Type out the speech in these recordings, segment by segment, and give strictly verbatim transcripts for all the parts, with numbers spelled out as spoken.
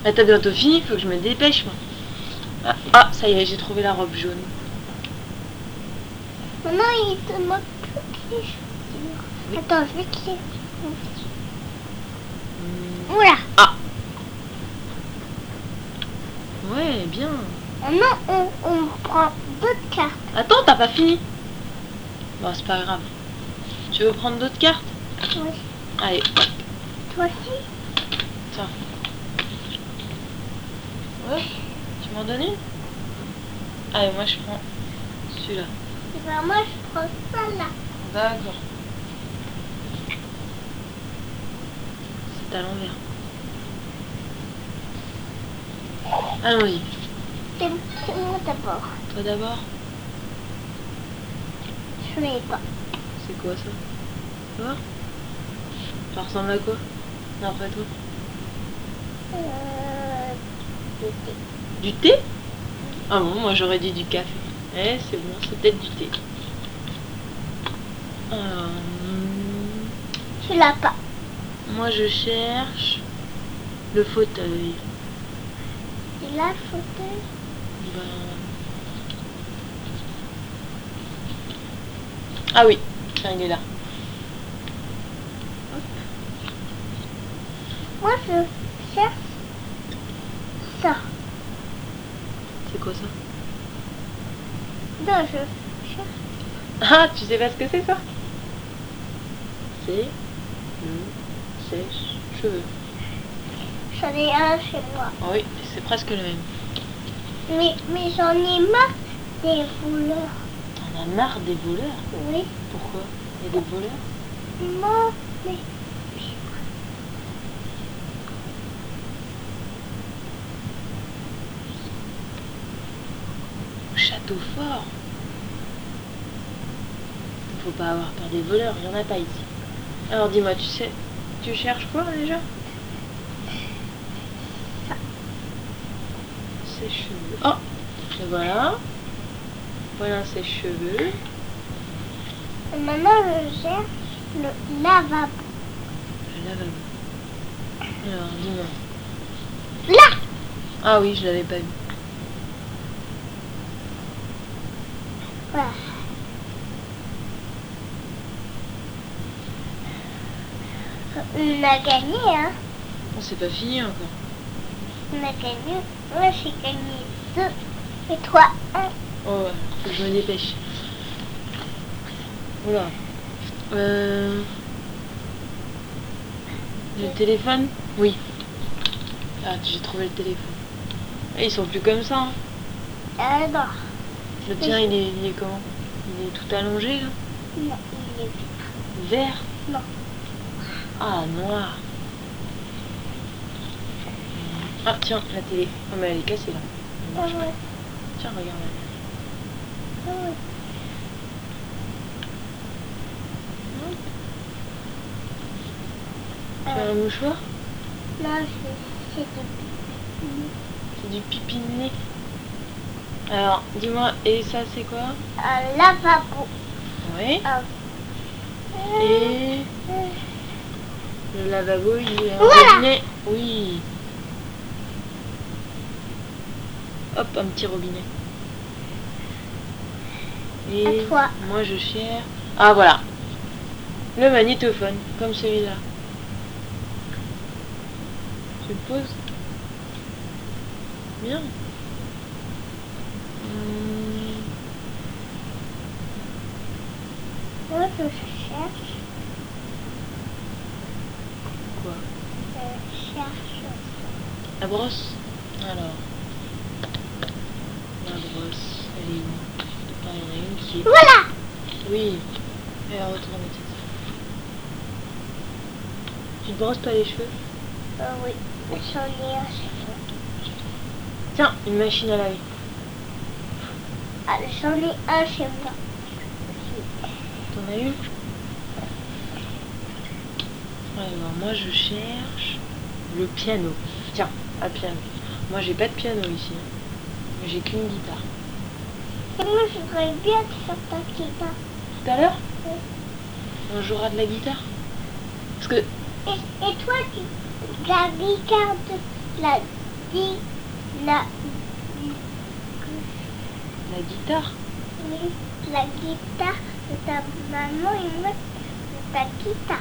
Ah, t'as bientôt fini, faut que je me dépêche moi. Ah, ah ça y est, j'ai trouvé la robe jaune. Maintenant, il te manque plus que les chaussures. Oui. Attends, je vais te les... Hmm. Voilà. Ah. Ouais, bien. Maintenant, on, on prend d'autres cartes. Attends, t'as pas fini. Bon, c'est pas grave. Tu veux prendre d'autres cartes? Oui. Allez. Toi aussi? Tiens. Ouais. Tu m'en donnes une? Allez, moi je prends celui-là. Et ben moi, je prends ça là. D'accord. C'est à l'envers. Allons-y. C'est c'est moi d'abord. Toi d'abord. Je ne l'ai pas. C'est quoi ça? Tu vois? Ça ressemble à quoi? D'après toi? Euh... du thé. Du thé? Ah bon, moi j'aurais dit du café. Eh, c'est bon, c'est peut-être du thé. Euh, Tu l'as pas. moi je cherche le fauteuil. Tu l'as, le fauteuil? Ben... Ah oui, tiens, il est là. Hop. Moi, je cherche ça. C'est quoi ça? Non, je cherche. Ah, tu sais pas ce que c'est ça? C'est le sèche-cheveux. J'en ai un chez moi. Ah oui, c'est presque le même. Mais, mais j'en ai marre des voleurs. T'en as marre des voleurs? Oui. Pourquoi? Il y a des voleurs? Non, mais... Au château fort. Faut pas avoir peur des voleurs, il y en a pas ici. Alors dis-moi, tu sais, tu cherches quoi déjà? Sèche-cheveux. Oh, et voilà. Voilà ses cheveux. Et maintenant, je cherche le lavabo. Le lavabo. Alors dis-moi. Là! Ah oui, je l'avais pas vu. Voilà. On a gagné, hein? Oh, c'est pas fini encore. On a gagné. Moi, j'ai gagné deux. Et toi, un. Oh ouais, faut que je me dépêche. Oula. Euh... Le téléphone? Oui. Ah, j'ai trouvé le téléphone. Et ils sont plus comme ça. Hein. Euh, non. Le tien, il est, il est comment? Il est tout allongé là? Non, il est Vert? Non. Ah, noir. Ah, tiens, la télé. Oh, mais elle est cassée là. Elle Ah marche pas. ouais. Tiens, regarde. Ah ouais. Tu as un mouchoir? Non, c'est c'est de... C'est du pipi de nez. Alors, dis-moi, et ça c'est quoi? Un lavabo. Oui. Un... Et le lavabo, il est un Voilà. robinet. Oui. Hop, un petit robinet. Et À toi. moi je cherche. Ah voilà. Le magnétophone, comme celui-là. Tu le poses. Bien. Hum, Moi, je cherche... quoi? Je cherche... La brosse. Alors. La brosse, elle est où? Ah, il y en a une qui est... Voilà. Oui. Elle va retourner tout ça. Tu te brosses pas les cheveux? Euh, oui. J'en ai un chez moi. Tiens, une machine à laver. Ah, j'en ai un chez moi. T'en as une? Alors, moi je cherche le piano. Tiens, un piano. Moi j'ai pas de piano ici. Hein. J'ai qu'une guitare. Et moi, je voudrais bien faire ta guitare. Tout à l'heure? Oui. On jouera de la guitare? Parce que... Et, et toi, tu... La guitare de... La, dit la, La guitare. oui, la guitare de ta maman et moi de ta guitare.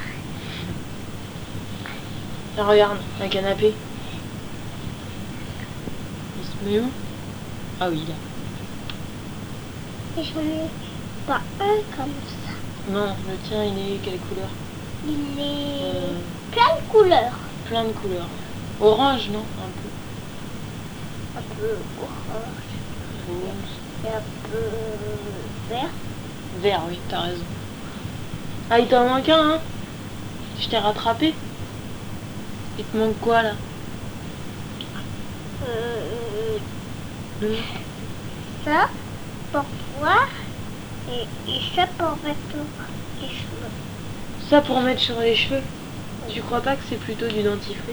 Ah, regarde, un canapé. Il se met où? Ah oui, là. Et j'en ai pas un comme ça. Non, le tien, il est quelle couleur? Il est Euh, plein de couleurs. Plein de couleurs. Orange, non? Un peu. Un peu orange Rose. et un peu vert. Vert, oui, t'as raison. Ah, il t'en manque un, hein? Je t'ai rattrapé. Il te manque quoi, là? Euh, Le- ça pour voir et, et ça pour mettre les cheveux. Ça pour mettre sur les cheveux. Tu crois pas que c'est plutôt du dentifrice?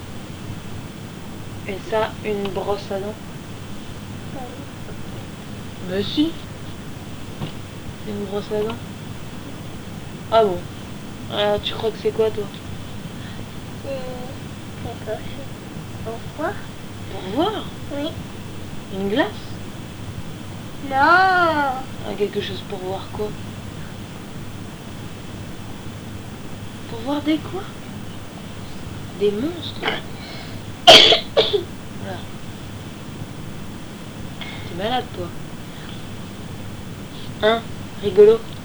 Et ça, une brosse à dents? Mais si. C'est une brosse à dents. Ah bon? Alors tu crois que c'est quoi, toi? C'est quelque chose pour voir. Pour voir? Oui. Une glace? Non. Ah, quelque chose pour voir quoi? Pour voir des quoi? Des monstres? Voilà. T'es malade, toi. Hein? Rigolo?